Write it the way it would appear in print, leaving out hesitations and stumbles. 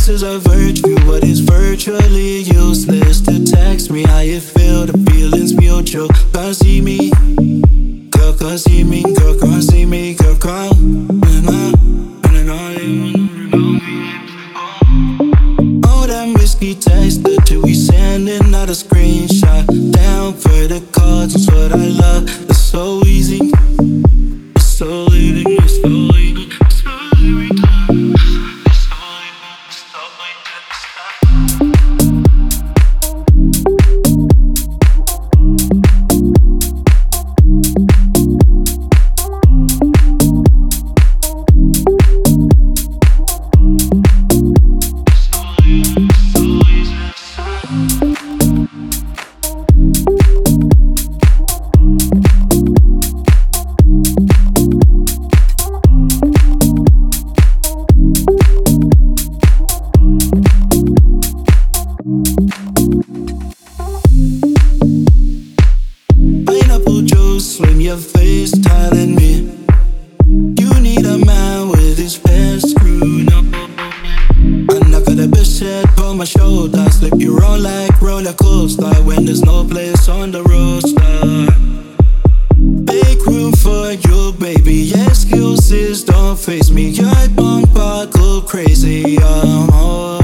This is a virtue, but it's virtually useless to text me how you feel. The feeling's mutual. Can't see me, girl, can't see me, girl, can't see me, girl, can't. All that whiskey tasted till we sending out a screenshot. Down for the cards, it's what I love. It's so easy, it's so easy, it's so easy, it's so every time. It's so easy, it's so pineapple juice when your face telling me you need a man with his pants screwed up. And I got a bitch head on my shoulder, slip you roll like roller coaster when there's no place on the roster. Make room for you, baby. Excuses don't face me. Your bumper go crazy. I'm all